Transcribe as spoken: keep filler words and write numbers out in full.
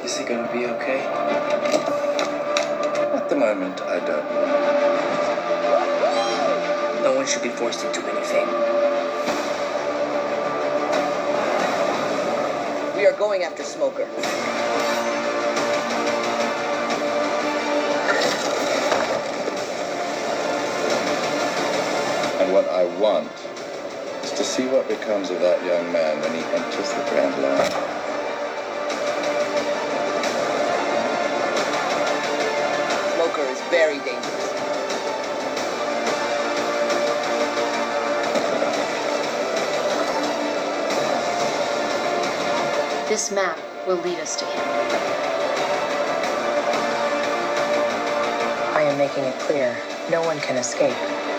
Is he gonna be okay? At the moment, I don't know. No one should be forced into anything. We are going after Smoker. And what I want is to see what becomes of that young man when he enters the Grand Line. Smoker is very dangerous. This map will lead us to him. I am making it clear, no one can escape.